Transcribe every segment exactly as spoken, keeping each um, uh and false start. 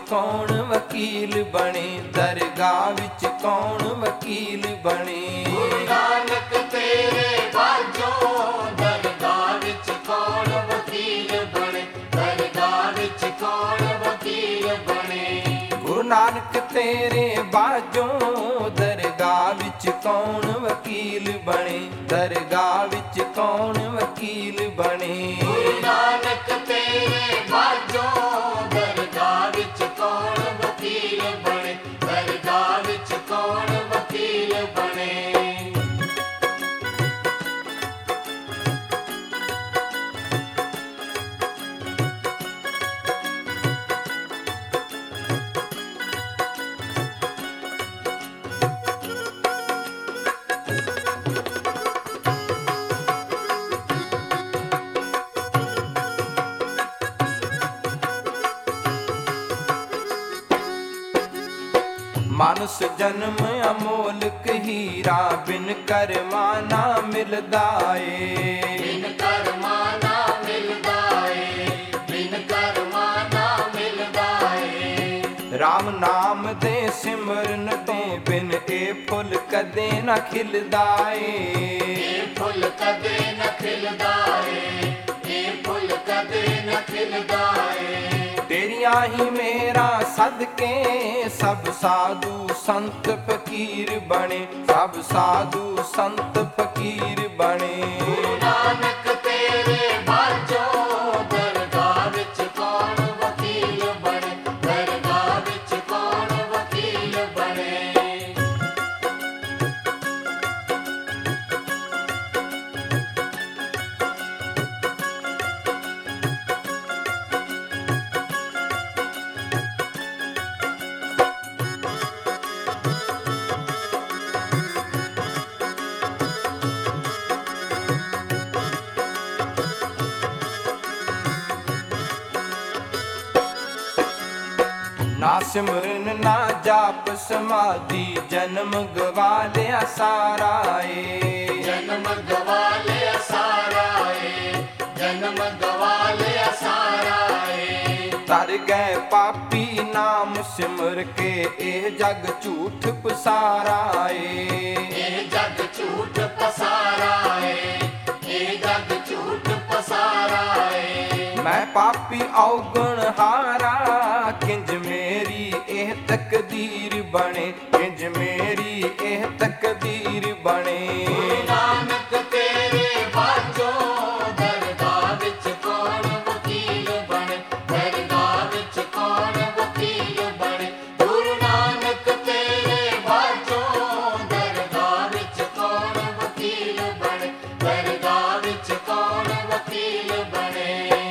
ਕੌਣ ਵਕੀਲ ਬਣੇ, ਦਰਗਾਹ ਵਿੱਚ ਕੌਣ ਵਕੀਲ ਬਣੇ। ਗੁਰੂ ਨਾਨਕ ਤੇਰੇ ਬਾਝੋਂ ਦਰਗਾਹ ਵਿੱਚ ਕੌਣ ਵਕੀਲ ਬਣੇ, ਦਰਗਾਹ ਵਿੱਚ ਕੌਣ ਵਕੀਲ ਬਣੇ। ਗੁਰੂ ਨਾਨਕ ਤੇਰੇ ਬਾਝੋਂ ਦਰਗਾਹ ਵਿੱਚ ਕੌਣ ਵਕੀਲ ਬਣੇ, ਦਰਗਾਹ ਵਿੱਚ ਕੌਣ ਵਕੀਲ ਬਣੇ। ਗੁਰੂ ਨਾਨਕ ਤੇਰੇ ਬਾਝੋਂ ਦਰਗਾਹ ਵਿੱਚ ਕੌਣ ਵਕੀਲ ਬਣੇ, ਦਰਗਾਹ ਵਿੱਚ ਕੌਣ ਵਕੀਲ ਬਣੇ। ਮਾਨਸ ਜਨਮ ਅਮੋਲਕ ਹੀਰਾ, ਬਿਨ ਕਰਮਾ ਨਾ ਮਿਲਦਾ ਏ। ਬਿਨ ਕਰਮਾ ਨਾ ਮਿਲਦਾ ਏ, ਬਿਨ ਕਰਮਾ ਨਾ ਮਿਲਦਾ ਏ। ਰਾਮ ਨਾਮ ਦੇ ਸਿਮਰਨ ਤੋਂ ਬਿਨ ਇਹ ਫੁੱਲ ਕਦੇ ਨਾ ਖਿਲਦਾ ਏ। ਇਹ ਫੁੱਲ ਕਦੇ ਨਾ ਖਿਲਦਾ ਏ, ਇਹ ਫੁੱਲ ਕਦੇ ਨਾ ਖਿਲਦਾ ਏ। ਤੇਰੀਆਂ ਹੀ ਮੇਰਾ ਸਦਕੇ ਸਭ ਸਾਧੂ ਸੰਤ ਫਕੀਰ ਬਣੇ, ਸਭ ਸਾਧੂ ਸੰਤ ਫਕੀਰ ਬਣੇ। ਗੁਰੂ ਨਾਨਕ ਤੇਰੇ ਬਾਝੋਂ ਦਰਗਾਹ ਵਿੱਚ ਕੌਣ ਵਕੀਲ ਬਣੇ, ਦਰਗਾਹ ਵਿੱਚ ਕੌਣ ਵਕੀਲ ਬਣੇ। ਨਾ ਸਿਮਰਨ ਨਾ ਜਾਪ ਸਮਾਧੀ, ਜਨਮ ਗਵਾ ਲਿਆ ਸਾਰਾ ਏ। ਜਨਮ ਗਵਾ ਲਿਆ ਸਾਰਾ ਏ, ਜਨਮ ਗਵਾ ਲਿਆ ਸਾਰਾ ਏ। ਤਰ ਗਏ ਪਾਪੀ ਨਾਮ ਸਿਮਰ ਕੇ, ਇਹ ਜਗ ਝੂਠ ਪਸਾਰਾ ਏ। ਇਹ ਜਗ ਝੂਠ ਪਸਾਰਾ ਏ, ਇਹ ਜਗ ਝੂਠ ਪਸਾਰਾ ਏ। ਮੈਂ ਪਾਪੀ ਔਗਣ ਹਾਰਾ, ਕਿੰਜ ਮੇਰੀ ਇਹ ਤਕਦੀਰ ਬਣੇ, ਕਿੰਜ ਮੇਰੀ ਇਹ ਤਕਦੀਰ ਬਣੇ। ਗੁਰੂ ਨਾਨਕ ਤੇਰੇ ਬਾਝੋਂ ਦਰਗਾਹ ਵਿੱਚ ਕੌਣ ਵਕੀਲ ਬਣੇ, ਦਰਗਾਹ ਵਿੱਚ ਕੌਣ ਵਕੀਲ ਬਣੇ। ਗੁਰੂ ਨਾਨਕ ਤੇਰੇ ਬਾਝੋਂ ਦਰਗਾਹ ਵਿੱਚ ਕੌਣ ਵਕੀਲ ਬਣੇ, ਦਰਗਾਹ ਵਿੱਚ ਕੌਣ ਵਕੀਲ ਬਣੇ।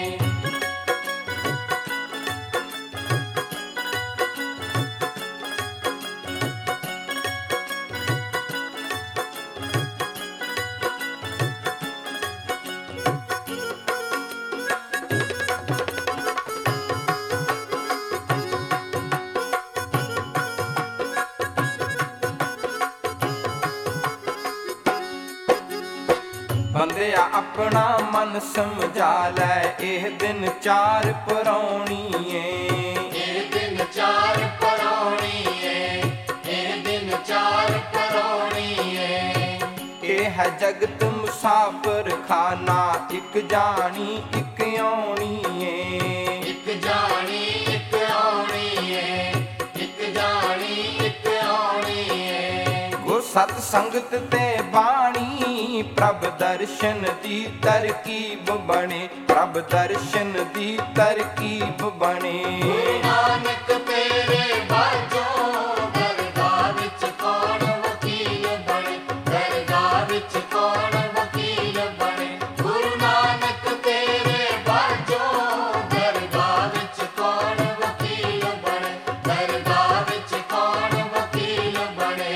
ਬੰਦਿਆ ਆਪਣਾ ਮਨ ਸਮਝਾ ਲੈ, ਇਹ ਦਿਨ ਚਾਰ ਪਰਾਉਣੀ ਏ। ਇਹ ਦਿਨ ਚਾਰ ਪਰਾਉਣੀ ਏ, ਇਹ ਦਿਨ ਚਾਰ ਪਰਾਉਣੀ ਏ। ਇਹ ਹੈ ਜਗਤ ਮੁਸਾਫਰ ਖਾਨਾ, ਇੱਕ ਜਾਣੀ ਇੱਕ ਆਉਣੀ ਏ। ਇੱਕ ਜਾਣੀ ਇੱਕ ਆਉਣੀ ਏ, ਇੱਕ ਜਾਣੀ ਇੱਕ ਆਉਣੀ ਏ। ਗੁਰ ਸਤ ਸੰਗਤ ਤੇ ਬਾਣੀ, ਪ੍ਰਭ ਦਰਸ਼ਨ ਦੀ ਤਰਕੀਬ ਬਣੇ, ਪ੍ਰਭ ਦਰਸ਼ਨ ਦੀ ਤਰਕੀਬ ਬਣੇ। ਗੁਰੂ ਨਾਨਕ ਤੇਰੇ ਬਾਝੋਂ ਦਰਗਾਹ ਵਿੱਚ ਕੌਣ ਵਕੀਲ ਬਣੇ, ਦਰਗਾਹ ਵਿੱਚ ਕੌਣ ਵਕੀਲ ਬਣੇ। ਗੁਰੂ ਨਾਨਕ ਤੇਰੇ ਬਾਝੋਂ ਦਰਗਾਹ ਵਿੱਚ ਕੌਣ ਵਕੀਲ ਬਣੇ, ਦਰਗਾਹ ਵਿੱਚ ਕੌਣ ਵਕੀਲ ਬਣੇ।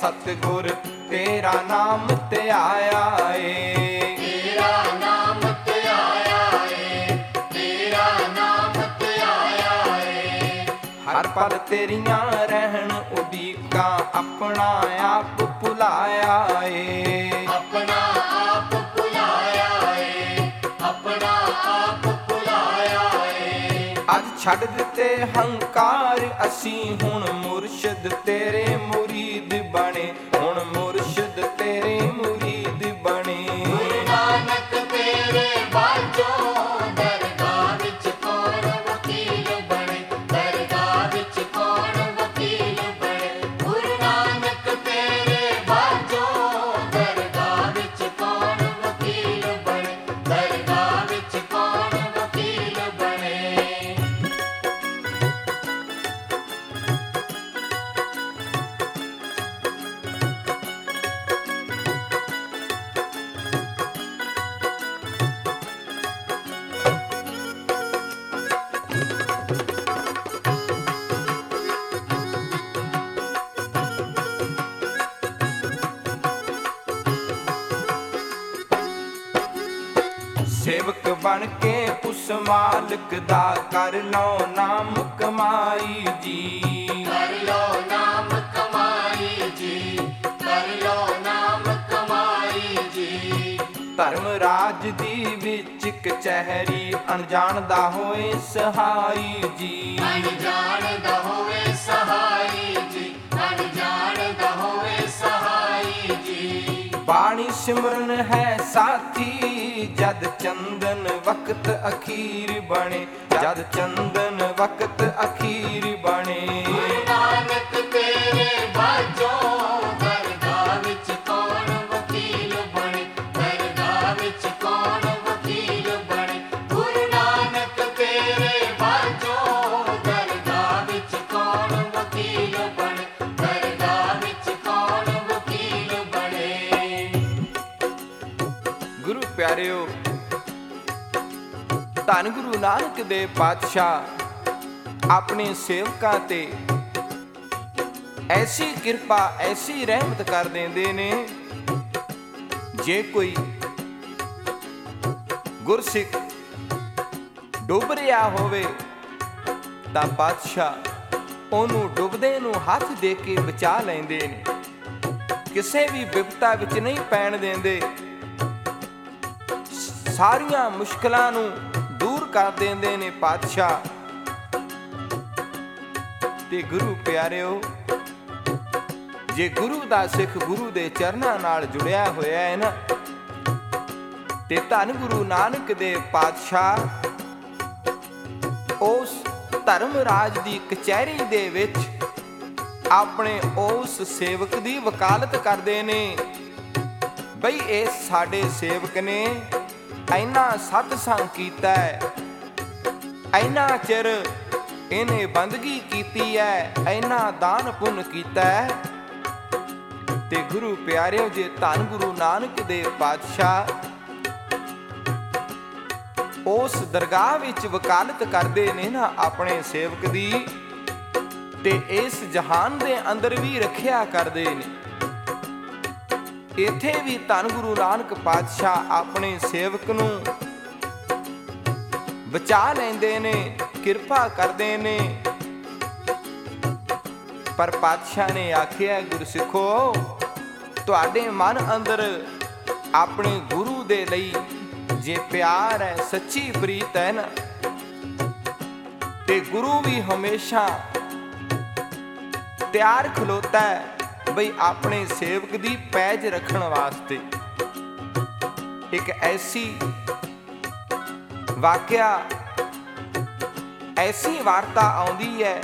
ਸਤਿਗੁਰ ਤੇਰਾ ਨਾਮ ਧਿਆਇਆ ਏ। ਤੇਰਾ ਨਾਮ ਧਿਆਇਆ ਏ, ਤੇਰਾ ਨਾਮ ਧਿਆਇਆ ਏ। ਹਰ ਪਲ ਤੇਰੀਆਂ ਰਹਿਣ ਉਡੀਕਾਂ ਆਪਣਾ ਆਪ ਭੁਲਾਇਆ ਏ। ਆਪਣਾ ਆਪ ਭੁਲਾਇਆ ਏ, ਆਪਣਾ ਆਪ ਭੁਲਾਇਆ ਏ। ਅੱਜ ਛੱਡ ਦਿੱਤੇ ਹੰਕਾਰ ਅਸੀਂ ਹੁਣ ਮੁਰਸ਼ਿਦ ਤੇਰੇ ਮੁਰੀਦ ਬਣੇ, ਹੁਣ ਮੁਰਸ਼ਿਦ ਤੇਰੇ ਮੁਰੀਦ ਬਣੇ। ਗੁਰੂ ਨਾਨਕ ਤੇਰੇ ਬਾਝੋਂ ਦਰਗਾਹ ਵਿੱਚ ਕੌਣ ਵਕੀਲ ਬਣੇ, ਦਰਗਾਹ ਵਿੱਚ ਕੌਣ ਵਕੀਲ ਬਣੇ। ਗੁਰੂ ਨਾਨਕ ਤੇਰੇ ਬਾਝੋਂ ਦਰਗਾਹ ਵਿੱਚ ਕੌਣ ਵਕੀਲ ਬਣੇ, ਦਰਗਾਹ ਵਿੱਚ ਕੌਣ ਵਕੀਲ ਬਣੇ। ਸੇਵਕ ਬਣ ਕੇ ਉਸ ਮਾਲਕ ਦਾ ਕਰ ਲਓ ਨਾਮ ਕਮਾਈ ਜੀ। ਕਰ ਲੋ ਨਾਮ ਕਮਾਈ ਜੀ, ਕਰ ਲੋ ਨਾਮ ਕਮਾਈ ਜੀ। ਧਰਮ ਰਾਜ ਦੀ ਵਿੱਚ ਕਚਹਿਰੀ ਅਣਜਾਣ ਦਾ ਹੋਏ ਸਹਾਈ ਜੀ। ਅਣਜਾਣ ਦਾ ਹੋਵੇ ਸਹਾਈ ਜੀ, ਅਣਜਾਣ ਦਾ ਹੋਵੇ ਸਹਾਈ ਜੀ। ਬਾਣੀ ਸਿਮਰਨ ਹੈ ਸਾਥੀ ਜਦ ਚੰਦਨ ਵਕਤ ਅਖੀਰ ਬਣੇ, ਜਦ ਚੰਦਨ ਵਕਤ ਅਖੀਰ ਬਣੇ। ਗੁਰੂ ਨਾਨਕ ਤੇਰੇ ਬਾਝੋਂ ਦਰਗਾਹ ਵਿੱਚ ਕੌਣ ਵਕੀਲ ਬਣੇ, ਦਰਗਾਹ ਵਿੱਚ ਕੌਣ ਵਕੀਲ ਬਣੇ। ਗੁਰੂ ਨਾਨਕ ਤੇਰੇ ਬਾਝੋਂ ਦਰਗਾਹ ਵਿੱਚ ਕੌਣ ਵਕੀਲ ਬਣੇ, ਦਰਗਾਹ ਵਿੱਚ ਕੌਣ ਵਕੀਲ ਬਣੇ। ਗੁਰੂ ਪਿਆਰਿਓ, ਧੰਨ ਗੁਰੂ ਨਾਨਕ ਦੇਵ ਪਾਤਸ਼ਾਹ ਆਪਣੇ ਸੇਵਕਾਂ ਤੇ ਐਸੀ ਕਿਰਪਾ ਐਸੀ ਰਹਿਮਤ ਕਰ ਦਿੰਦੇ ਨੇ, ਜੇ ਕੋਈ ਗੁਰਸਿੱਖ ਡੁੱਬ ਰਿਹਾ ਹੋਵੇ ਤਾਂ ਪਾਤਸ਼ਾਹ ਉਹਨੂੰ ਡੁੱਬਦੇ ਨੂੰ ਹੱਥ ਦੇ ਕੇ ਬਚਾ ਲੈਂਦੇ ਨੇ, ਕਿਸੇ ਵੀ ਵਿਪਤਾ ਵਿੱਚ ਨਹੀਂ ਪੈਣ ਦਿੰਦੇ, ਸਾਰੀਆਂ ਮੁਸ਼ਕਲਾਂ ਨੂੰ ਦੂਰ ਕਰ ਦਿੰਦੇ ਨੇ ਪਾਤਸ਼ਾਹ। ਤੇ ਗੁਰੂ ਪਿਆਰਿਓ, ਜੇ ਗੁਰੂ ਦਾ ਸਿੱਖ ਗੁਰੂ ਦੇ ਚਰਨਾਂ ਨਾਲ ਜੁੜਿਆ ਹੋਇਆ ਹੈ ਨਾ, ਤੇ ਧੰਨ ਗੁਰੂ ਨਾਨਕ ਦੇਵ ਪਾਤਸ਼ਾਹ ਉਸ ਧਰਮ ਰਾਜ ਦੀ ਕਚਹਿਰੀ ਦੇ ਵਿੱਚ ਆਪਣੇ ਉਸ ਸੇਵਕ ਦੀ ਵਕਾਲਤ ਕਰਦੇ ਨੇ, ਬਈ ਇਹ ਸਾਡੇ ਸੇਵਕ ਨੇ ਇੰਨਾ ਸਤਸੰਗ ਕੀਤਾ ਹੈ, ਇੰਨਾ ਚਿਰ ਇਹਨੇ ਬੰਦਗੀ ਕੀਤੀ ਹੈ, ਇੰਨਾ ਦਾਨ ਪੁੰਨ ਕੀਤਾ ਹੈ। ਤੇ ਗੁਰੂ ਪਿਆਰਿਓ, ਜੇ ਧੰਨ ਗੁਰੂ ਨਾਨਕ ਦੇਵ ਪਾਤਸ਼ਾਹ ਉਸ ਦਰਗਾਹ ਵਿੱਚ ਵਕਾਲਤ ਕਰਦੇ ਨੇ ਨਾ ਆਪਣੇ ਸੇਵਕ ਦੀ, ਤੇ ਇਸ ਜਹਾਨ ਦੇ ਅੰਦਰ ਵੀ ਰੱਖਿਆ ਕਰਦੇ ਨੇ। ਇੱਥੇ ਵੀ ਧੰਨ ਗੁਰੂ ਨਾਨਕ ਪਾਤਸ਼ਾਹ ਆਪਣੇ ਸੇਵਕ ਨੂੰ ਬਚਾ ਲੈਂਦੇ ਨੇ, ਕਿਰਪਾ ਕਰਦੇ ਨੇ। ਪਰ ਪਾਤਸ਼ਾਹ ਨੇ ਆਖਿਆ, ਗੁਰਸਿੱਖੋ, ਤੁਹਾਡੇ ਮਨ ਅੰਦਰ ਆਪਣੇ ਗੁਰੂ ਦੇ ਲਈ ਜੇ ਪਿਆਰ ਹੈ, ਸੱਚੀ ਪ੍ਰੀਤ ਹੈ ਨਾ, ਤੇ ਗੁਰੂ ਵੀ ਹਮੇਸ਼ਾ ਤਿਆਰ ਖਲੋਤਾ ਹੈ ਬਈ ਆਪਣੇ ਸੇਵਕ ਦੀ ਪੈਜ ਰੱਖਣ ਵਾਸਤੇ। ਇੱਕ ਐਸੀ ਵਾਕਿਆ, ਐਸੀ ਵਾਰਤਾ ਆਉਂਦੀ ਹੈ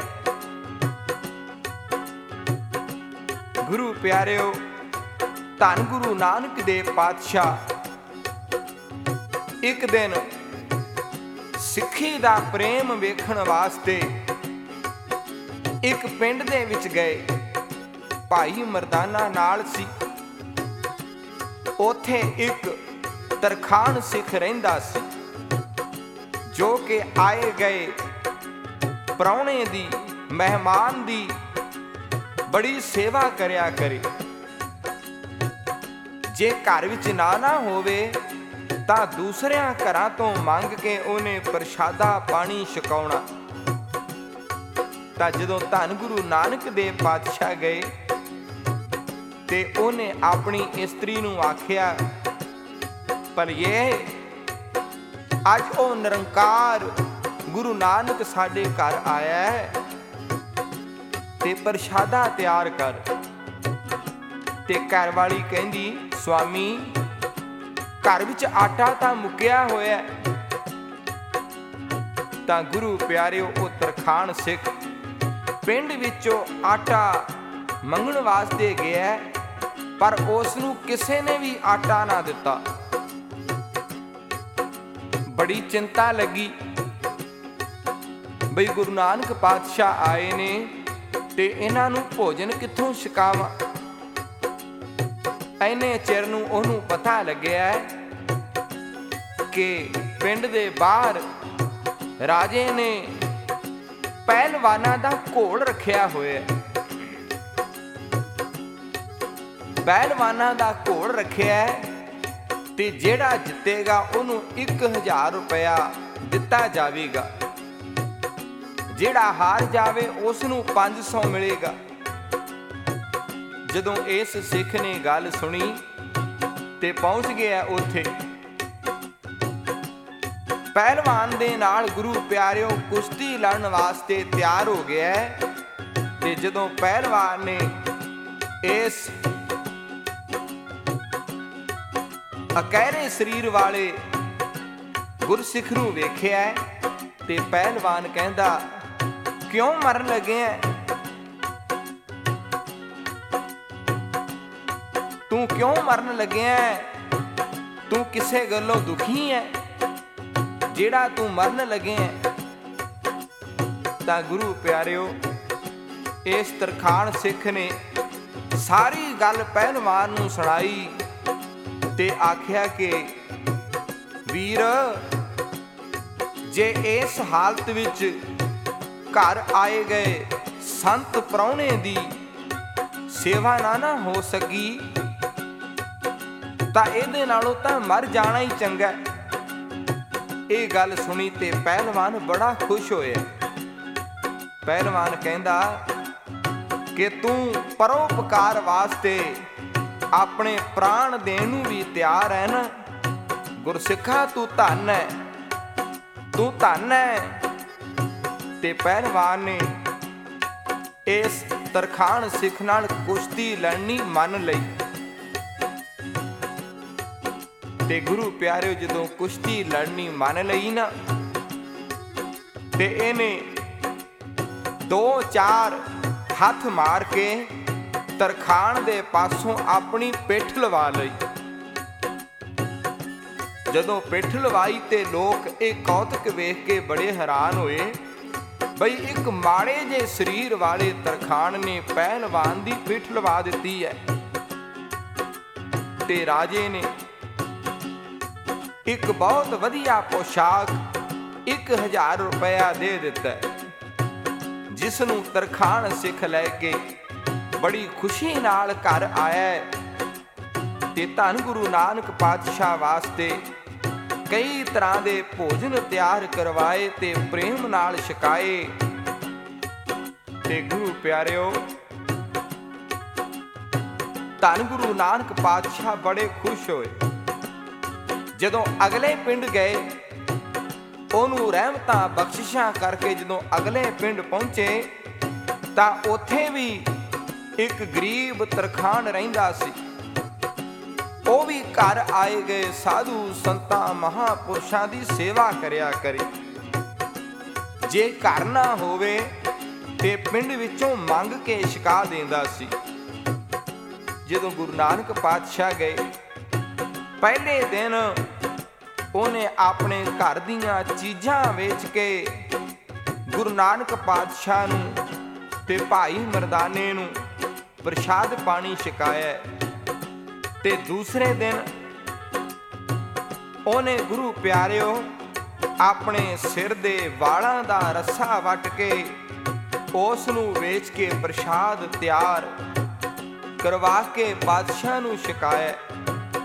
ਗੁਰੂ ਪਿਆਰਿਓ, ਧੰਨ ਗੁਰੂ ਨਾਨਕ ਦੇਵ ਪਾਤਸ਼ਾਹ ਇੱਕ ਦਿਨ ਸਿੱਖੀ ਦਾ ਪ੍ਰੇਮ ਵੇਖਣ ਵਾਸਤੇ ਇੱਕ ਪਿੰਡ ਦੇ ਵਿੱਚ ਗਏ। ਭਾਈ ਮਰਦਾਨਾ ਨਾਲ ਸੀ। ਉੱਥੇ ਇੱਕ ਤਰਖਾਣ ਸਿੱਖ ਰਹਿੰਦਾ ਸੀ, ਜੋ ਕਿ ਆਏ ਗਏ ਪ੍ਰਾਹੁਣੇ ਦੀ, ਮਹਿਮਾਨ ਦੀ ਬੜੀ ਸੇਵਾ ਕਰਿਆ ਕਰੇ। ਜੇ ਘਰ ਵਿੱਚ ਨਾ ਨਾ ਹੋਵੇ ਤਾਂ ਦੂਸਰਿਆਂ ਘਰਾਂ ਤੋਂ ਮੰਗ ਕੇ ਉਹਨੇ ਪ੍ਰਸ਼ਾਦਾ ਪਾਣੀ ਛਕਾਉਣਾ। ਤਾਂ ਜਦੋਂ ਧੰਨ ਗੁਰੂ ਨਾਨਕ ਦੇਵ ਪਾਤਸ਼ਾਹ ਗਏ ਤੇ ਉਹਨੇ ਆਪਣੀ ਇਸਤਰੀ ਨੂੰ ਆਖਿਆ, ਪਰ ਇਹ ਅੱਜ ਉਹ ਨਿਰੰਕਾਰ ਗੁਰੂ ਨਾਨਕ ਸਾਡੇ ਘਰ ਆਇਆ ਹੈ ਤੇ ਪ੍ਰਸ਼ਾਦਾ ਤਿਆਰ ਕਰ। ਤੇ ਘਰ ਵਾਲੀ ਕਹਿੰਦੀ, ਸੁਆਮੀ ਘਰ ਵਿੱਚ ਆਟਾ ਤਾਂ ਮੁੱਕਿਆ ਹੋਇਆ। ਤਾਂ ਗੁਰੂ ਪਿਆਰਿਓ, ਉਹ ਤਰਖਾਣ ਸਿੱਖ ਪਿੰਡ ਵਿੱਚੋਂ ਆਟਾ ਮੰਗਣ ਵਾਸਤੇ ਗਿਆ, ਪਰ ਉਸ ਨੂੰ ਕਿਸੇ ਨੇ ਵੀ ਆਟਾ ਨਾ ਦਿੱਤਾ। ਬੜੀ ਚਿੰਤਾ ਲੱਗੀ, ਬਈ ਗੁਰੂ ਨਾਨਕ ਪਾਤਸ਼ਾਹ ਆਏ ਨੇ ਤੇ ਇਹਨਾਂ ਨੂੰ ਭੋਜਨ ਕਿੱਥੋਂ ਛਕਾਵਾਂ। ਐਨੇ ਚਿਰ ਨੂੰ ਉਹਨੂੰ ਪਤਾ ਲੱਗਿਆ ਕਿ ਪਿੰਡ ਦੇ ਬਾਹਰ ਰਾਜੇ ਨੇ ਪਹਿਲਵਾਨਾਂ ਦਾ ਘੋਲ ਰੱਖਿਆ ਹੋਇਆ। ਪਹਿਲਵਾਨਾਂ ਦਾ ਘੋਲ ਰੱਖਿਆ ਤੇ ਜਿਹੜਾ ਜਿੱਤੇਗਾ ਉਹਨੂੰ ਇੱਕ ਹਜ਼ਾਰ ਰੁਪਇਆ ਦਿੱਤਾ ਜਾਵੇਗਾ, ਜਿਹੜਾ ਹਾਰ ਜਾਵੇ ਉਸ ਨੂੰ ਪੰਜ ਸੌ ਮਿਲੇਗਾ। ਜਦੋਂ ਇਸ ਸਿੱਖ ਨੇ ਗੱਲ ਸੁਣੀ ਤੇ ਪਹੁੰਚ ਗਿਆ ਉੱਥੇ। ਪਹਿਲਵਾਨ ਦੇ ਨਾਲ ਗੁਰੂ ਪਿਆਰਿਓ ਕੁਸ਼ਤੀ ਲੜਨ ਵਾਸਤੇ ਤਿਆਰ ਹੋ ਗਿਆ ਤੇ ਜਦੋਂ ਪਹਿਲਵਾਨ ਨੇ ਇਸ ਅਕਹਿਰੇ ਸਰੀਰ ਵਾਲੇ ਗੁਰਸਿੱਖ ਨੂੰ ਵੇਖਿਆ ਤੇ ਪਹਿਲਵਾਨ ਕਹਿੰਦਾ, ਕਿਉਂ ਮਰਨ ਲੱਗੇ ਐ? ਤੂੰ ਕਿਉਂ ਮਰਨ ਲੱਗਿਆ? ਤੂੰ ਕਿਸੇ ਗੱਲੋਂ ਦੁਖੀ ਐ ਜਿਹੜਾ ਤੂੰ ਮਰਨ ਲੱਗਿਆ? ਤਾਂ ਗੁਰੂ ਪਿਆਰਿਓ, ਇਸ ਤਰਖਾਣ ਸਿੱਖ ਨੇ ਸਾਰੀ ਗੱਲ ਪਹਿਲਵਾਨ ਨੂੰ ਸੁਣਾਈ ਤੇ ਆਖਿਆ ਕਿ ਵੀਰ, ਜੇ ਇਸ ਹਾਲਤ ਵਿੱਚ ਘਰ ਆਏ ਗਏ ਸੰਤ ਪ੍ਰਾਹੁਣੇ ਦੀ ਸੇਵਾ ਨਾ ਨਾ ਹੋ ਸਕੀ ਤਾਂ ਇਹਦੇ ਨਾਲੋਂ ਤਾਂ ਮਰ ਜਾਣਾ ਹੀ ਚੰਗਾ। ਇਹ ਗੱਲ ਸੁਣੀ ਤੇ ਪਹਿਲਵਾਨ ਬੜਾ ਖੁਸ਼ ਹੋਇਆ। ਪਹਿਲਵਾਨ ਕਹਿੰਦਾ ਕਿ ਤੂੰ ਪਰਉਪਕਾਰ ਵਾਸਤੇ ਆਪਣੇ ਪ੍ਰਾਣ ਦੇਣ ਨੂੰ ਵੀ ਤਿਆਰ ਹੈ ਨਾ। ਗੁਰਸਿੱਖਾ ਤੂੰ ਧੰਨ ਹੈ, ਤੂੰ ਧੰਨ ਹੈ। ਤੇ ਪਹਿਲਵਾਨ ਨੇ ਇਸ ਤਰਖਾਣ ਸਿੱਖ ਨਾਲ ਕੁਸ਼ਤੀ ਲੜਨੀ ਮੰਨ ਲਈ। ਤੇ ਗੁਰੂ ਪਿਆਰਿਓ, ਜਦੋਂ ਕੁਸ਼ਤੀ ਲੜਨੀ ਮੰਨ ਲਈ ਨਾ ਤੇ ਇਹਨੇ ਦੋ ਚਾਰ ਹੱਥ ਮਾਰ ਕੇ ਤਰਖਾਣ ਦੇ ਪਾਸੋਂ ਆਪਣੀ ਪਿੱਠ ਲਵਾ ਲਈ। ਜਦੋਂ ਪਿੱਠ ਲਵਾਈ ਤੇ ਲੋਕ ਇਹ ਕੌਤਕ ਵੇਖ ਕੇ ਬੜੇ ਹੈਰਾਨ ਹੋਏ, ਬਈ ਇੱਕ ਮਾੜੇ ਜਿਹੇ ਸਰੀਰ ਵਾਲੇ ਤਰਖਾਣ ਨੇ ਪਹਿਲਵਾਨ ਦੀ ਪਿੱਠ ਲਵਾ ਦਿੱਤੀ ਹੈ। ਤੇ ਰਾਜੇ ਨੇ ਇੱਕ ਬਹੁਤ ਵਧੀਆ ਪੋਸ਼ਾਕ ਇੱਕ ਹਜ਼ਾਰ ਰੁਪਇਆ ਦੇ ਦਿੱਤਾ, ਜਿਸ ਨੂੰ ਤਰਖਾਣ ਸਿੱਖ ਲੈ ਕੇ ਬੜੀ ਖੁਸ਼ੀ ਨਾਲ ਘਰ ਆਇਆ। ਤੇ ਧੰਨ ਗੁਰੂ ਨਾਨਕ ਪਾਤਸ਼ਾਹ ਵਾਸਤੇ ਕਈ ਤਰ੍ਹਾਂ ਦੇ ਭੋਜਨ ਤਿਆਰ ਕਰਵਾਏ ਤੇ ਪ੍ਰੇਮ ਨਾਲ ਛਕਾਏ। ਤੇ ਗੁਰੂ ਪਿਆਰਿਓ, ਧੰਨ ਗੁਰੂ ਨਾਨਕ ਪਾਤਸ਼ਾਹ ਬੜੇ ਖੁਸ਼ ਹੋਏ। ਜਦੋਂ ਅਗਲੇ ਪਿੰਡ ਗਏ, ਉਹਨੂੰ ਰਹਿਮਤਾਂ ਬਖਸ਼ਿਸ਼ਾਂ ਕਰਕੇ ਜਦੋਂ ਅਗਲੇ ਪਿੰਡ ਪਹੁੰਚੇ ਤਾਂ ਉੱਥੇ ਵੀ ਇੱਕ ਗਰੀਬ ਤਰਖਾਣ ਰਹਿੰਦਾ ਸੀ। ਉਹ ਵੀ ਘਰ ਆਏ ਗਏ ਸਾਧੂ ਸੰਤਾਂ ਮਹਾਪੁਰਸ਼ਾਂ ਦੀ ਸੇਵਾ ਕਰਿਆ ਕਰੇ। ਜੇ ਘਰ ਨਾ ਹੋਵੇ ਤੇ ਪਿੰਡ ਵਿੱਚੋਂ ਮੰਗ ਕੇ ਛਕਾ ਦਿੰਦਾ ਸੀ। ਜਦੋਂ ਗੁਰੂ ਨਾਨਕ ਪਾਤਸ਼ਾਹ ਗਏ, ਪਹਿਲੇ ਦਿਨ ਉਹਨੇ ਆਪਣੇ ਘਰ ਦੀਆਂ ਚੀਜ਼ਾਂ ਵੇਚ ਕੇ ਗੁਰੂ ਨਾਨਕ ਪਾਤਸ਼ਾਹ ਨੂੰ ਤੇ ਭਾਈ ਮਰਦਾਨੇ ਨੂੰ ਪ੍ਰਸ਼ਾਦ ਪਾਣੀ ਛਕਾਇਆ। ਤੇ ਦੂਸਰੇ ਦਿਨ ਉਹਨੇ ਗੁਰੂ ਪਿਆਰਿਓ ਆਪਣੇ ਸਿਰ ਦੇ ਵਾਲਾਂ ਦਾ ਰੱਸਾ ਵੱਟ ਕੇ ਉਸ ਨੂੰ ਵੇਚ ਕੇ ਪ੍ਰਸ਼ਾਦ ਤਿਆਰ ਕਰਵਾ ਕੇ ਬਾਦਸ਼ਾਹ ਨੂੰ ਛਕਾਇਆ।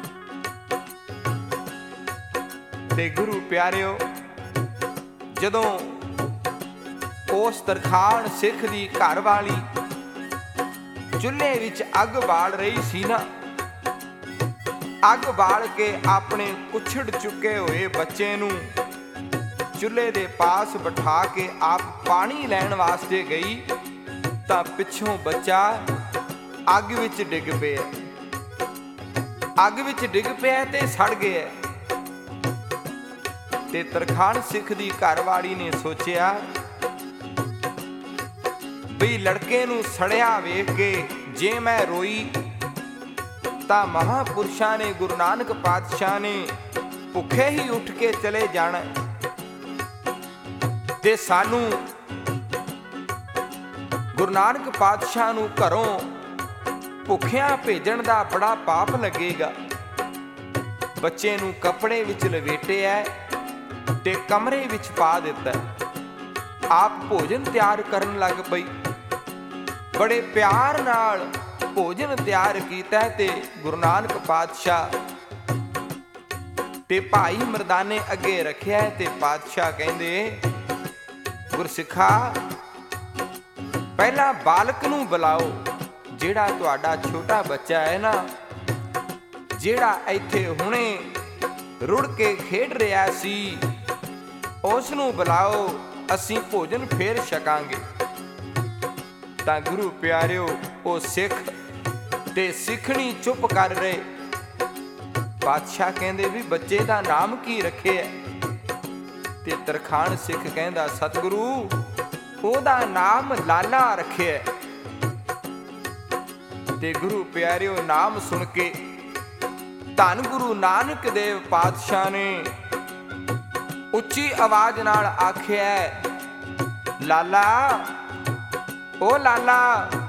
ਤੇ ਗੁਰੂ ਪਿਆਰਿਓ, ਜਦੋਂ ਉਸ ਤਰਖਾਣ ਸਿੱਖ ਦੀ ਘਰ ਵਾਲੀ ਚੁੱਲ੍ਹੇ ਵਿੱਚ ਅੱਗ ਬਾਲ ਰਹੀ ਸੀ ਨਾ, ਅੱਗ ਬਾਲ ਕੇ ਆਪਣੇ ਕੁਛੜ ਚੁੱਕੇ ਹੋਏ ਬੱਚੇ ਨੂੰ ਚੁੱਲ੍ਹੇ ਦੇ ਪਾਸ ਬਿਠਾ ਕੇ ਆਪ ਪਾਣੀ ਲੈਣ ਵਾਸਤੇ ਗਈ, ਤਾਂ ਪਿੱਛੋਂ ਬੱਚਾ ਅੱਗ ਵਿੱਚ ਡਿੱਗ ਪਿਆ। ਅੱਗ ਵਿੱਚ ਡਿੱਗ ਪਿਆ ਤੇ ਸੜ ਗਿਆ। ਤੇ ਤਰਖਾਣ ਸਿੱਖ ਦੀ ਘਰਵਾਲੀ ਨੇ ਸੋਚਿਆ ਵੀ ਲੜਕੇ ਨੂੰ ਸੜਿਆ ਵੇਖ ਕੇ ਜੇ ਮੈਂ ਰੋਈ ਤਾਂ ਮਹਾਂਪੁਰਸ਼ਾਂ ਨੇ, ਗੁਰੂ ਨਾਨਕ ਪਾਤਸ਼ਾਹ ਨੇ ਭੁੱਖੇ ਹੀ ਉੱਠ ਕੇ ਚਲੇ ਜਾਣਾ ਤੇ ਸਾਨੂੰ ਗੁਰੂ ਨਾਨਕ ਪਾਤਸ਼ਾਹ ਨੂੰ ਘਰੋਂ ਭੁੱਖਿਆਂ ਭੇਜਣ ਦਾ ਬੜਾ ਪਾਪ ਲੱਗੇਗਾ। ਬੱਚੇ ਨੂੰ ਕੱਪੜੇ ਵਿੱਚ ਲਪੇਟਿਆ ਤੇ ਕਮਰੇ ਵਿੱਚ ਪਾ ਦਿੱਤਾ। ਆਪ ਭੋਜਨ ਤਿਆਰ ਕਰਨ ਲੱਗ ਪਈ। ਬੜੇ ਪਿਆਰ ਨਾਲ ਭੋਜਨ ਤਿਆਰ ਕੀਤਾ ਤੇ ਗੁਰੂ ਨਾਨਕ ਪਾਤਸ਼ਾਹ ਤੇ ਭਾਈ ਮਰਦਾਨੇ ਅੱਗੇ ਰੱਖਿਆ ਤੇ ਪਾਤਸ਼ਾਹ ਕਹਿੰਦੇ, ਗੁਰਸਿੱਖਾ, ਪਹਿਲਾਂ ਬਾਲਕ ਨੂੰ ਬੁਲਾਓ, ਜਿਹੜਾ ਤੁਹਾਡਾ ਛੋਟਾ ਬੱਚਾ ਹੈ ਨਾ, ਜਿਹੜਾ ਇੱਥੇ ਹੁਣੇ ਰੁੜ ਕੇ ਖੇਡ ਰਿਹਾ ਸੀ, ਉਸ ਨੂੰ ਬੁਲਾਓ, ਅਸੀਂ ਭੋਜਨ ਫੇਰ ਛਕਾਂਗੇ। ਤਾਂ ਗੁਰੂ ਪਿਆਰਿਓ, ਉਹ ਸਿੱਖ ਤੇ ਸਿੱਖਣੀ ਚੁੱਪ ਕਰ ਰਹੇ। ਪਾਤਸ਼ਾਹ ਕਹਿੰਦੇ ਵੀ ਬੱਚੇ ਦਾ ਨਾਮ ਕੀ ਰੱਖਿਆ? ਤੇ ਤਰਖਾਣ ਸਿੱਖ ਕਹਿੰਦਾ, ਸਤਿਗੁਰੂ, ਉਹਦਾ ਨਾਮ ਲਾਲਾ ਰੱਖਿਆ। ਤੇ ਗੁਰੂ ਪਿਆਰਿਓ, ਨਾਮ ਸੁਣ ਕੇ ਧੰਨ ਗੁਰੂ ਨਾਨਕ ਦੇਵ ਪਾਤਸ਼ਾਹ ਨੇ ਉੱਚੀ ਆਵਾਜ਼ ਨਾਲ ਆਖਿਆ, ਲਾਲਾ, ਓ ਲਾਲਾ,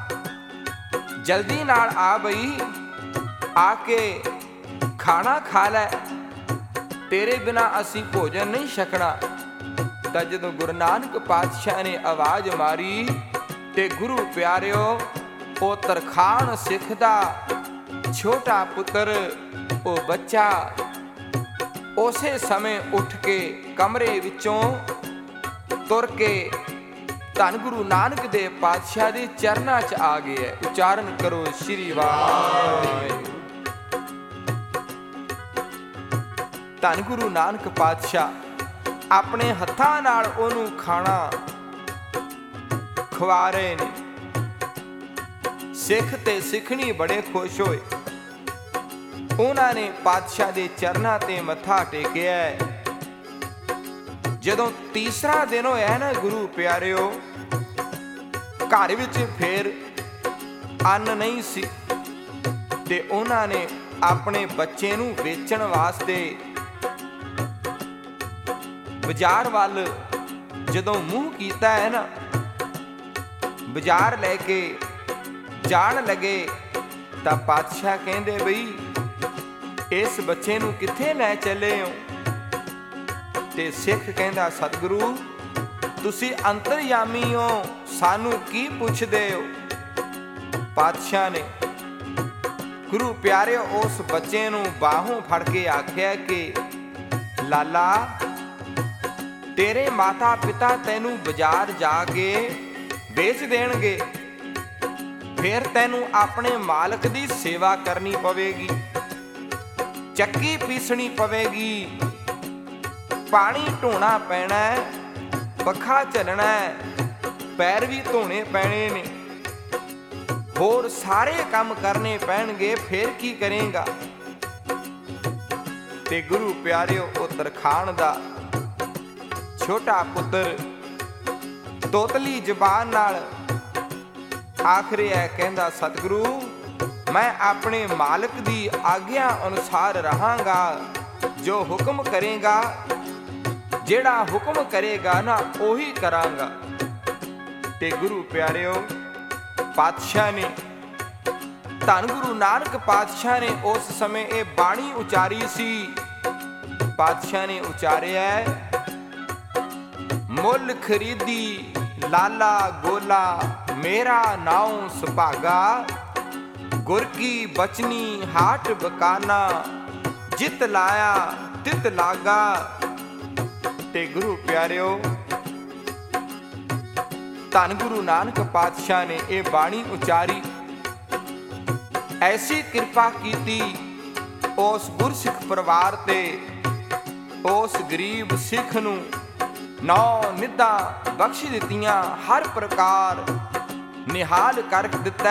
ਜਲਦੀ ਨਾਲ ਆ ਬਈ, ਆ ਕੇ ਖਾਣਾ ਖਾ ਲੈ, ਤੇਰੇ ਬਿਨਾ ਅਸੀਂ ਭੋਜਨ ਨਹੀਂ ਛਕਣਾ। ਤਾਂ ਜਦੋਂ ਗੁਰੂ ਨਾਨਕ ਪਾਤਸ਼ਾਹ ਨੇ ਆਵਾਜ਼ ਮਾਰੀ ਤੇ ਗੁਰੂ ਪਿਆਰਿਓ, ਉਹ ਤਰਖਾਣ ਸਿੱਖ ਦਾ ਛੋਟਾ ਪੁੱਤਰ, ਉਹ ਬੱਚਾ ਉਸੇ ਸਮੇਂ ਉੱਠ ਕੇ ਕਮਰੇ ਵਿੱਚੋਂ ਤੁਰ ਕੇ ਧੰਨ ਗੁਰੂ ਨਾਨਕ ਦੇਵ ਪਾਤਸ਼ਾਹ ਦੇ ਚਰਨਾਂ 'ਚ ਆ ਗਿਆ। ਉਚਾਰਨ ਕਰੋ, ਸ਼੍ਰੀ ਵਾਹਿਗੁਰੂ। ਧੰਨ ਗੁਰੂ ਨਾਨਕ ਪਾਤਸ਼ਾਹ ਆਪਣੇ ਹੱਥਾਂ ਨਾਲ ਉਹਨੂੰ ਖਾਣਾ ਖਵਾ ਰਹੇ ਨੇ। ਸਿੱਖ ਤੇ ਸਿੱਖਣੀ ਬੜੇ ਖੁਸ਼ ਹੋਏ। ਉਹਨਾਂ ਨੇ ਪਾਤਸ਼ਾਹ ਦੇ ਚਰਨਾਂ ਤੇ ਮੱਥਾ ਟੇਕਿਆ। ਜਦੋਂ ਤੀਸਰਾ ਦਿਨ ਹੋਇਆ ਨਾ ਗੁਰੂ ਪਿਆਰਿਓ, ਘਰ ਵਿੱਚ ਫੇਰ ਅੰਨ ਨਹੀਂ ਸੀ ਤੇ ਉਹਨਾਂ ਨੇ ਆਪਣੇ ਬੱਚੇ ਨੂੰ ਵੇਚਣ ਵਾਸਤੇ ਬਾਜ਼ਾਰ ਵੱਲ ਜਦੋਂ ਮੂੰਹ ਕੀਤਾ ਹੈ ਨਾ, ਬਾਜ਼ਾਰ ਲੈ ਕੇ ਜਾਣ ਲੱਗੇ ਤਾਂ ਪਾਤਸ਼ਾਹ ਕਹਿੰਦੇ, ਬਈ ਇਸ ਬੱਚੇ ਨੂੰ ਕਿੱਥੇ ਲੈ ਚੱਲੇ ਹੋ? ਤੇ ਸਿੱਖ ਕਹਿੰਦਾ, ਸਤਿਗੁਰੂ, ਤੁਸੀਂ ਅੰਤਰਯਾਮੀ ਹੋ, ਸਾਨੂੰ ਕੀ ਪੁੱਛਦੇ ਹੋ? ਪਾਤਸ਼ਾਹ ਨੇ ਗੁਰੂ ਪਿਆਰਿਓ ਉਸ ਬੱਚੇ ਨੂੰ ਬਾਹੋਂ ਫੜ ਕੇ ਆਖਿਆ ਕਿ ਲਾਲਾ, ਤੇਰੇ ਮਾਤਾ ਪਿਤਾ ਤੈਨੂੰ ਬਾਜ਼ਾਰ ਜਾ ਕੇ ਵੇਚ ਦੇਣਗੇ, ਫਿਰ ਤੈਨੂੰ ਆਪਣੇ ਮਾਲਕ ਦੀ ਸੇਵਾ ਕਰਨੀ ਪਵੇਗੀ, ਚੱਕੀ ਪੀਸਣੀ ਪਵੇਗੀ, ਪਾਣੀ ਢੋਣਾ ਪੈਣਾ, ਪੱਖਾ ਚੱਲਣਾ, ਪੈਰ ਵੀ ਧੋਣੇ ਪੈਣੇ ਨੇ, ਹੋਰ ਸਾਰੇ ਕੰਮ ਕਰਨੇ ਪੈਣਗੇ, ਫਿਰ ਕੀ ਕਰੇਗਾ? ਤੇ ਗੁਰੂ ਪਿਆਰਿਓ, ਉਹ ਤਰਖਾਣ ਦਾ ਛੋਟਾ ਪੁੱਤਰ ਤੋਤਲੀ ਜ਼ਬਾਨ ਨਾਲ ਆਖ ਰਿਹਾ, ਕਹਿੰਦਾ, ਸਤਿਗੁਰੂ, ਮੈਂ ਆਪਣੇ ਮਾਲਕ ਦੀ ਆਗਿਆ ਅਨੁਸਾਰ ਰਹਾਂਗਾ, ਜੋ ਹੁਕਮ ਕਰੇਗਾ, ਜਿਹੜਾ ਹੁਕਮ ਕਰੇਗਾ ਨਾ, ਉਹੀ ਕਰਾਂਗਾ। ਤੇ ਗੁਰੂ ਪਿਆਰਿਓ, ਪਾਤਸ਼ਾਹ ਨੇ, ਧੰਨ ਗੁਰੂ ਨਾਨਕ ਪਾਤਸ਼ਾਹ ਨੇ ਉਸ ਸਮੇਂ ਇਹ ਬਾਣੀ ਉਚਾਰੀ ਸੀ। ਪਾਤਸ਼ਾਹ ਨੇ ਉਚਾਰਿਆ, ਮੁੱਲ ਖਰੀਦੀ ਲਾਲਾ ਗੋਲਾ, ਮੇਰਾ ਨਾਉ ਸੁਭਾਗਾ, ਗੁਰ ਕੀ ਬਚਨੀ ਹਾਟ ਬਕਾਨਾ, ਜਿਤ ਲਾਇਆ ਤਿਤ ਲਾਗਾ, ਤੇ ਗੁਰੂ ਪਿਆਰਿਓ, ਧੰਨ ਗੁਰੂ ਨਾਨਕ ਪਾਤਸ਼ਾਹ ਨੇ ਇਹ ਬਾਣੀ ਉਚਾਰੀ, ਐਸੀ ਕਿਰਪਾ ਕੀਤੀ ਉਸ ਗੁਰਸਿੱਖ ਪਰਿਵਾਰ ਤੇ, ਉਸ ਗਰੀਬ ਸਿੱਖ ਨੂੰ ਨੌ ਨਿੱਧਾ ਬਖਸ਼ ਦਿੱਤੀਆਂ, ਹਰ ਪ੍ਰਕਾਰ ਨਿਹਾਲ ਕਰ ਦਿੱਤਾ,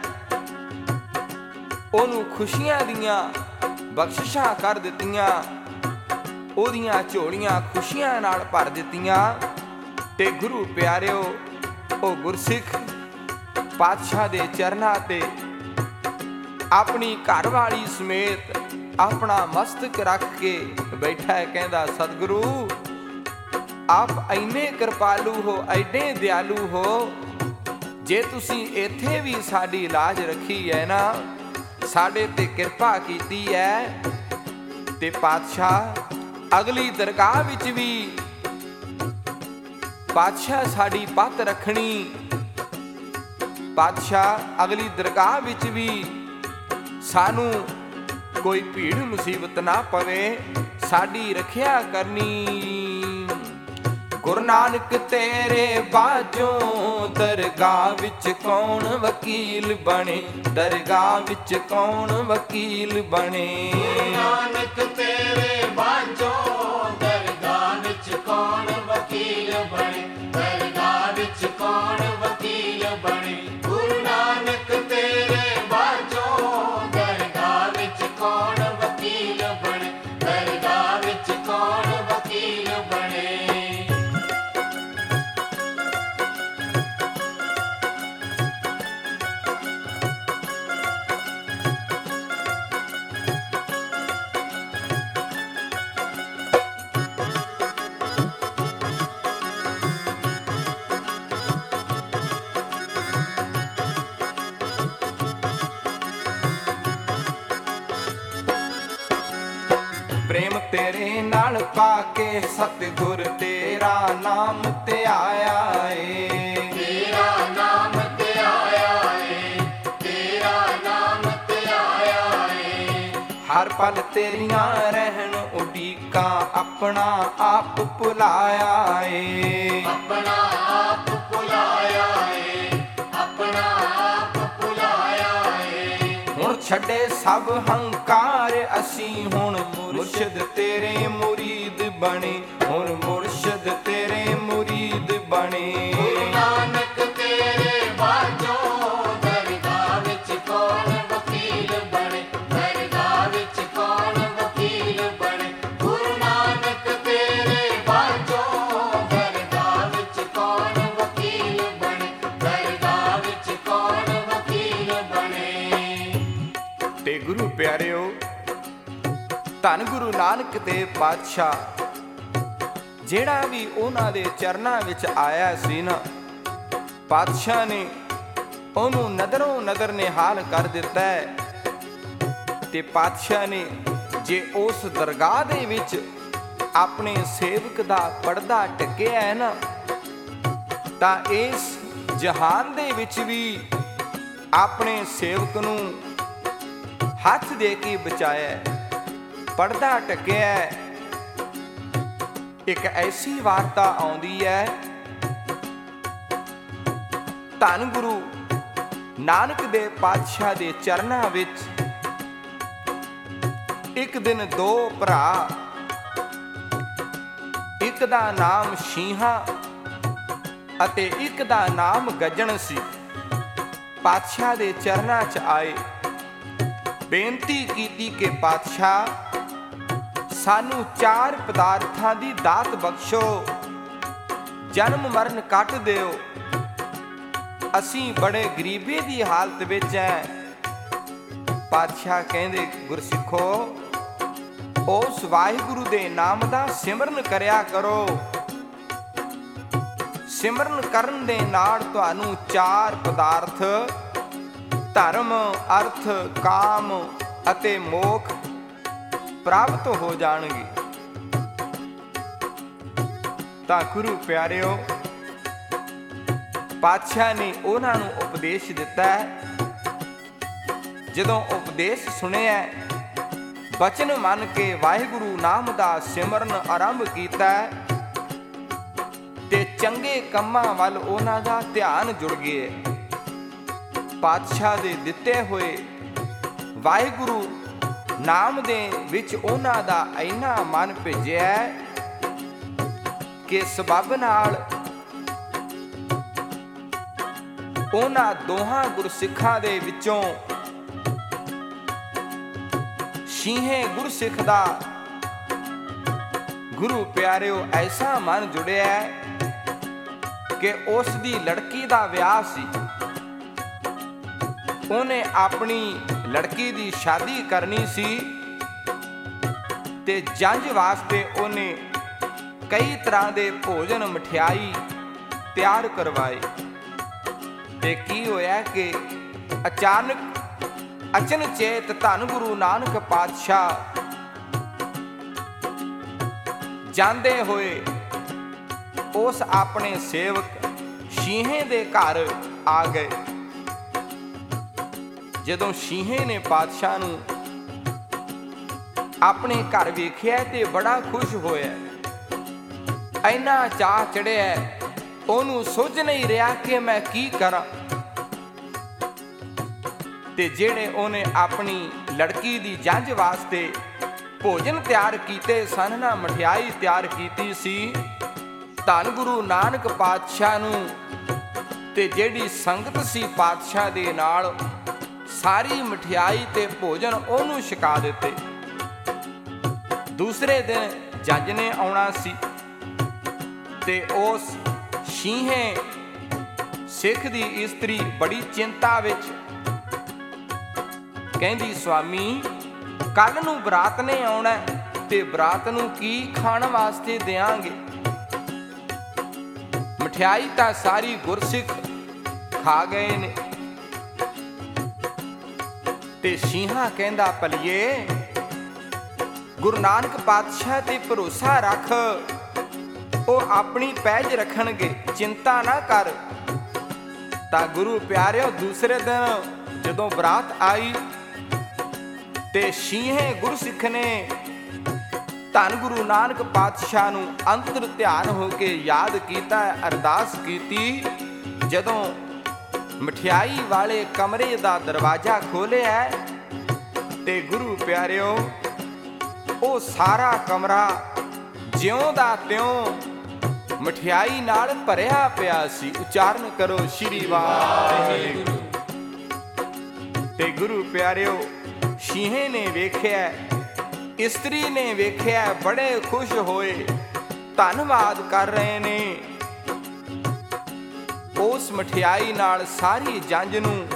ਉਹਨੂੰ ਖੁਸ਼ੀਆਂ ਦੀਆਂ ਬਖਸ਼ਿਸ਼ਾਂ ਕਰ ਦਿੱਤੀਆਂ, ਉਹਦੀਆਂ ਝੋਲੀਆਂ ਖੁਸ਼ੀਆਂ ਨਾਲ ਭਰ ਦਿੱਤੀਆਂ। ਤੇ ਗੁਰੂ ਪਿਆਰਿਓ, ਉਹ ਗੁਰਸਿੱਖ ਪਾਤਸ਼ਾਹ ਦੇ ਚਰਨਾਂ ਤੇ ਆਪਣੀ ਘਰਵਾਲੀ ਸਮੇਤ ਆਪਣਾ ਮਸਤਕ ਰੱਖ ਕੇ ਬੈਠਾ ਹੈ, ਕਹਿੰਦਾ ਸਤਿਗੁਰੂ ਆਪ ਇੰਨੇ ਕਿਰਪਾਲੂ ਹੋ, ਐਡੇ ਦਿਆਲੂ ਹੋ, ਜੇ ਤੁਸੀਂ ਇੱਥੇ ਵੀ ਸਾਡੀ ਲਾਜ ਰੱਖੀ ਹੈ ਨਾ, ਸਾਡੇ ਤੇ ਕਿਰਪਾ ਕੀਤੀ ਹੈ, ਤੇ ਪਾਤਸ਼ਾਹ ਅਗਲੀ ਦਰਗਾਹ ਵਿੱਚ ਵੀ ਪਾਤਸ਼ਾਹ ਸਾਡੀ ਪੱਤ ਰੱਖਣੀ, ਪਾਤਸ਼ਾਹ ਅਗਲੀ ਦਰਗਾਹ ਵਿੱਚ ਵੀ ਸਾਨੂੰ ਕੋਈ ਭੀੜ ਮੁਸੀਬਤ ਨਾ ਪਵੇ, ਸਾਡੀ ਰੱਖਿਆ ਕਰਨੀ। ਗੁਰੂ ਨਾਨਕ ਤੇਰੇ ਬਾਝੋਂ ਦਰਗਾਹ ਵਿੱਚ ਕੌਣ ਵਕੀਲ ਬਣੇ, ਦਰਗਾਹ ਵਿੱਚ ਕੌਣ ਵਕੀਲ ਬਣੇ। ਗੁਰੂ ਨਾਨਕ ਤੇਰੇ ਬਾਝੋਂ ਦਰਗਾਹ ਵਿੱਚ ਕੌਣ ਵਕੀਲ ਬਣੇ, ਦਰਗਾਹ ਵਿੱਚ ਕੌਣ ਵਕੀਲ ਬਣੇ। ਗੁਰੂ ਨਾਨਕ ਤੇਰੇ ਬਾਝੋਂ ਦਰਗਾਹ ਵਿੱਚ ਕੌਣ ਵਕੀਲ ਬਣੇ, ਦਰਗਾਹ ਵਿੱਚ ਕੌਣ ਵਕੀਲ ਬਣੇ। ਪ੍ਰੇਮ ਤੇਰੇ ਨਾਲ ਪਾ ਕੇ ਸਤਿਗੁਰ ਤੇਰਾ ਨਾਮ ਧਿਆਇਆ ਏ, ਤੇਰਾ ਨਾਮ ਧਿਆਇਆ ਏ, ਤੇਰਾ ਨਾਮ ਧਿਆਇਆ ਏ। ਹਰ ਪਲ ਤੇਰੀਆਂ ਰਹਿਣ ਉਡੀਕਾਂ ਆਪਣਾ ਆਪ ਭੁਲਾਇਆ ਏ, ਆਪਣਾ ਆਪ ਭੁਲਾਇਆ ਏ, ਆਪਣਾ ਆਪ ਭੁਲਾਇਆ ਏ। ਹੁਣ ਛੱਡੇ ਸਭ ਹੰਕਾਰ ਅਸੀਂ, ਹੁਣ ਮੁਰਸ਼ਿਦ ਤੇਰੇ ਮੁਰੀਦ ਬਣੇ, ਹੁਣ ਮੁਰਸ਼ਿਦ ਤੇਰੇ ਮੁਰੀਦ ਬਣੇ। ਗੁਰੂ ਨਾਨਕ ਤੇਰੇ ਬਾਝੋਂ ਦਰਗਾਹ ਵਿੱਚ ਕੌਣ ਵਕੀਲ ਬਣੇ, ਦਰਗਾਹ ਵਿੱਚ ਕੌਣ ਵਕੀਲ ਬਣੇ। ਗੁਰੂ ਨਾਨਕ ਤੇਰੇ ਬਾਝੋਂ ਦਰਗਾਹ ਵਿੱਚ ਕੌਣ ਵਕੀਲ ਬਣੇ, ਦਰਗਾਹ ਵਿੱਚ ਕੌਣ ਵਕੀਲ ਬਣੇ। ਤੇ ਗੁਰੂ ਪਿਆਰਿਓ, ਧੰਨ ਗੁਰੂ ਨਾਨਕ ਦੇਵ ਪਾਤਸ਼ਾਹ ਜਿਹੜਾ ਵੀ ਉਹਨਾਂ ਦੇ ਚਰਨਾਂ ਵਿੱਚ ਆਇਆ ਸੀ ਨਾ, ਪਾਤਸ਼ਾਹ ਨੇ ਉਹਨੂੰ ਨਦਰੋਂ ਨਦਰ ਨਿਹਾਲ ਕਰ ਦਿੱਤਾ ਹੈ। ਤੇ ਪਾਤਸ਼ਾਹ ਨੇ ਜੇ ਉਸ ਦਰਗਾਹ ਦੇ ਵਿੱਚ ਆਪਣੇ ਸੇਵਕ ਦਾ ਪਰਦਾ ਢੱਕਿਆ ਹੈ ਨਾ, ਤਾਂ ਇਸ ਜਹਾਨ ਦੇ ਵਿੱਚ ਵੀ ਆਪਣੇ ਸੇਵਕ ਨੂੰ ਹੱਥ ਦੇ ਕੇ ਬਚਾਇਆ ਹੈ, ਪਰਦਾ ਢੱਕਿਆ ਹੈ। ਇੱਕ ਐਸੀ ਵਾਰਤਾ ਆਉਂਦੀ ਹੈ, ਧੰਨ ਗੁਰੂ ਨਾਨਕ ਦੇਵ ਪਾਤਸ਼ਾਹ ਦੇ ਚਰਨਾਂ ਵਿੱਚ ਇੱਕ ਦਿਨ ਦੋ ਭਰਾ, ਇੱਕ ਦਾ ਨਾਮ ਸ਼ੀਹਾ ਅਤੇ ਇੱਕ ਦਾ ਨਾਮ ਗੱਜਣ ਸੀ, ਪਾਤਸ਼ਾਹ ਦੇ ਚਰਨਾਂ 'ਚ ਆਏ, ਬੇਨਤੀ ਕੀਤੀ ਕਿ ਪਾਤਸ਼ਾਹ ਸਾਨੂੰ ਚਾਰ ਪਦਾਰਥਾਂ ਦੀ ਦਾਤ ਬਖਸ਼ੋ, ਜਨਮ ਮਰਨ ਕੱਟ ਦਿਓ, ਅਸੀਂ ਬੜੇ ਗਰੀਬੀ ਦੀ ਹਾਲਤ ਵਿੱਚ ਐ। ਪਾਤਸ਼ਾਹ ਕਹਿੰਦੇ ਗੁਰਸਿੱਖੋ, ਉਸ ਵਾਹਿਗੁਰੂ ਦੇ ਨਾਮ ਦਾ ਸਿਮਰਨ ਕਰਿਆ ਕਰੋ, ਸਿਮਰਨ ਕਰਨ ਦੇ ਨਾਲ ਤੁਹਾਨੂੰ ਚਾਰ ਪਦਾਰਥ ਧਰਮ, ਅਰਥ, ਕਾਮ ਅਤੇ ਮੋਖ ਪ੍ਰਾਪਤ ਹੋ ਜਾਣਗੇ। ਤਾਂ ਗੁਰੂ ਪਿਆਰਿਓ, ਪਾਤਸ਼ਾਹ ਨੇ ਉਹਨਾਂ ਨੂੰ ਉਪਦੇਸ਼ ਦਿੱਤਾ ਹੈ। ਜਦੋਂ ਉਪਦੇਸ਼ ਸੁਣਿਆ, ਬਚਨ ਮੰਨ ਕੇ ਵਾਹਿਗੁਰੂ ਨਾਮ ਦਾ ਸਿਮਰਨ ਆਰੰਭ ਕੀਤਾ, ਤੇ ਚੰਗੇ ਕੰਮਾਂ ਵੱਲ ਉਹਨਾਂ ਦਾ ਧਿਆਨ ਜੁੜ ਗਿਆ। ਪਾਤਸ਼ਾਹ ਦੇ ਦਿੱਤੇ ਹੋਏ ਵਾਹਿਗੁਰੂ ਨਾਮ ਦੇ ਵਿੱਚ ਉਹਨਾਂ ਦਾ ਇੰਨਾ ਮਨ ਭਿੱਜਿਆ ਕਿ ਸਬੱਬ ਨਾਲ ਉਹਨਾਂ ਦੋਹਾਂ ਗੁਰਸਿੱਖਾਂ ਦੇ ਵਿੱਚੋਂ ਛੇਵੇਂ ਗੁਰਸਿੱਖ ਦਾ ਗੁਰੂ ਪਿਆਰਿਓ ਐਸਾ ਮਨ ਜੁੜਿਆ ਕਿ ਉਸ ਦੀ ਲੜਕੀ ਦਾ ਵਿਆਹ ਸੀ। ਉਹਨੇ ਆਪਣੀ ਲੜਕੀ ਦੀ ਸ਼ਾਦੀ ਕਰਨੀ ਸੀ ਤੇ ਜੰਝ ਵਾਸਤੇ ਉਹਨੇ ਕਈ ਤਰ੍ਹਾਂ ਦੇ ਭੋਜਨ ਮਠਿਆਈ ਤਿਆਰ ਕਰਵਾਏ। ਤੇ ਕੀ ਹੋਇਆ ਕਿ ਅਚਾਨਕ ਅਚਨਚੇਤ ਧੰਨ ਗੁਰੂ ਨਾਨਕ ਪਾਤਸ਼ਾਹ ਜਾਂਦੇ ਹੋਏ ਉਸ ਆਪਣੇ ਸੇਵਕ ਸ਼ੀਹੇ ਦੇ ਘਰ ਆ ਗਏ। ਜਦੋਂ ਸ਼ੀਹੇ ਨੇ ਪਾਤਸ਼ਾਹ ਨੂੰ ਆਪਣੇ ਘਰ ਵੇਖਿਆ ਤੇ ਬੜਾ ਖੁਸ਼ ਹੋਇਆ। ਇੰਨਾ ਚਾਅ ਚੜਿਆ ਉਹਨੂੰ ਸੁੱਝ ਨਹੀਂ ਰਿਹਾ ਕਿ ਮੈਂ ਕੀ ਕਰਾਂ। ਤੇ ਜਿਹੜੇ ਉਹਨੇ ਆਪਣੀ ਲੜਕੀ ਦੀ ਜੰਝ ਵਾਸਤੇ ਭੋਜਨ ਤਿਆਰ ਕੀਤੇ ਸਨ ਨਾ, ਮਠਿਆਈ ਤਿਆਰ ਕੀਤੀ ਸੀ, ਧੰਨ ਗੁਰੂ ਨਾਨਕ ਪਾਤਸ਼ਾਹ ਨੂੰ ਤੇ ਜਿਹੜੀ ਸੰਗਤ ਸੀ ਪਾਤਸ਼ਾਹ ਦੇ ਨਾਲ ਸਾਰੀ ਮਠਿਆਈ ਤੇ ਭੋਜਨ ਉਹਨੂੰ ਛਕਾ ਦਿੱਤੇ। ਦੂਸਰੇ ਦਿਨ ਜੱਜ ਨੇ ਆਉਣਾ ਸੀ ਤੇ ਉਸ ਛੇਵੇਂ ਸਿੱਖ ਦੀ ਇਸਤਰੀ ਬੜੀ ਚਿੰਤਾ ਵਿੱਚ ਕਹਿੰਦੀ, ਸਵਾਮੀ ਕੱਲ ਨੂੰ ਬਰਾਤ ਨੇ ਆਉਣਾ ਤੇ ਬਰਾਤ ਨੂੰ ਕੀ ਖਾਣ ਵਾਸਤੇ ਦਿਆਂਗੇ? ਮਠਿਆਈ ਤਾਂ ਸਾਰੀ ਗੁਰਸਿੱਖ ਖਾ ਗਏ ਨੇ। ਤੇ ਸ਼ੀਹਾ ਕਹਿੰਦਾ, ਭਲੀਏ ਗੁਰੂ ਨਾਨਕ ਪਾਤਸ਼ਾਹ ਤੇ ਭਰੋਸਾ ਰੱਖ, ਉਹ ਆਪਣੀ ਪੈਜ ਰੱਖਣਗੇ, ਚਿੰਤਾ ਨਾ ਕਰ। ਤਾਂ ਗੁਰੂ ਪਿਆਰਿਓ ਦੂਸਰੇ ਦਿਨ ਜਦੋਂ ਬਰਾਤ ਆਈ ਤੇ ਛੇਵੇਂ ਗੁਰਸਿੱਖ ਨੇ ਧੰਨ ਗੁਰੂ ਨਾਨਕ ਪਾਤਸ਼ਾਹ ਨੂੰ ਅੰਤਰ ਧਿਆਨ ਹੋ ਕੇ ਯਾਦ ਕੀਤਾ, ਅਰਦਾਸ ਕੀਤੀ। ਜਦੋਂ ਮਠਿਆਈ ਵਾਲੇ ਕਮਰੇ ਦਾ ਦਰਵਾਜ਼ਾ ਖੋਲ੍ਹਿਆ ਤੇ ਗੁਰੂ ਪਿਆਰਿਓ ਉਹ ਸਾਰਾ ਕਮਰਾ ਜਿਉਂ ਦਾ ਤਿਉਂ ਮਠਿਆਈ ਨਾਲ ਭਰਿਆ ਪਿਆ ਸੀ। ਉਚਾਰਨ ਕਰੋ ਸ਼੍ਰੀ ਵਾਹਿਗੁਰੂ। ਤੇ ਗੁਰੂ ਪਿਆਰਿਓ ਛੇਵੇਂ ਨੇ ਵੇਖਿਆ, ਇਸਤਰੀ ਨੇ ਵੇਖਿਆ, ਬੜੇ ਖੁਸ਼ ਹੋਏ, ਧੰਨਵਾਦ ਕਰ ਰਹੇ ਨੇ। ਉਸ ਮਠਿਆਈ ਨਾਲ ਸਾਰੀ ਜੰਝ ਨੂੰ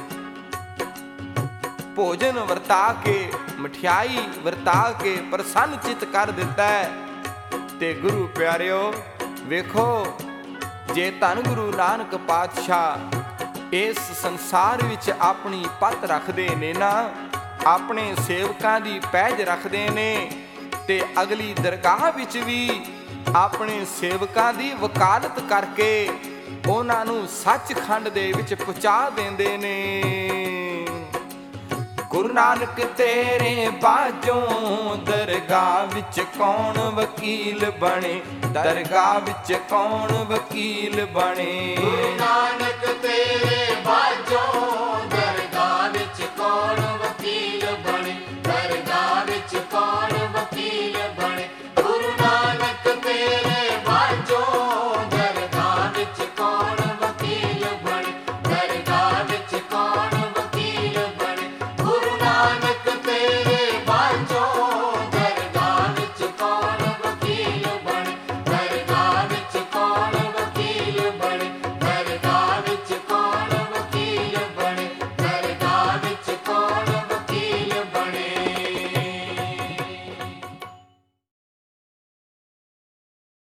ਭੋਜਨ ਵਰਤਾ ਕੇ, ਮਠਿਆਈ ਵਰਤਾ ਕੇ ਪ੍ਰਸੰਨ ਚਿਤ ਕਰ ਦਿੱਤਾ। ਤੇ ਗੁਰੂ ਪਿਆਰਿਓ ਵੇਖੋ, ਜੇ ਧੰਨ ਗੁਰੂ ਨਾਨਕ ਪਾਤਸ਼ਾਹ ਇਸ ਸੰਸਾਰ ਵਿੱਚ ਆਪਣੀ ਪੱਤ ਰੱਖਦੇ ਨੇ ਨਾ, ਆਪਣੇ ਸੇਵਕਾਂ ਦੀ ਪੈਜ ਰੱਖਦੇ ਨੇ, ਤੇ ਅਗਲੀ ਦਰਗਾਹ ਵਿੱਚ ਵੀ ਆਪਣੇ ਸੇਵਕਾਂ ਦੀ ਵਕਾਲਤ ਕਰਕੇ ਉਹਨਾਂ ਨੂੰ ਸੱਚਖੰਡ ਦੇ ਵਿੱਚ ਪਹੁੰਚਾ ਦਿੰਦੇ ਨੇ। ਗੁਰੂ ਨਾਨਕ ਤੇਰੇ ਬਾਝੋਂ ਦਰਗਾਹ ਵਿੱਚ ਕੌਣ ਵਕੀਲ ਬਣੇ, ਦਰਗਾਹ ਵਿੱਚ ਕੌਣ ਵਕੀਲ ਬਣੇ। ਗੁਰੂ ਨਾਨਕ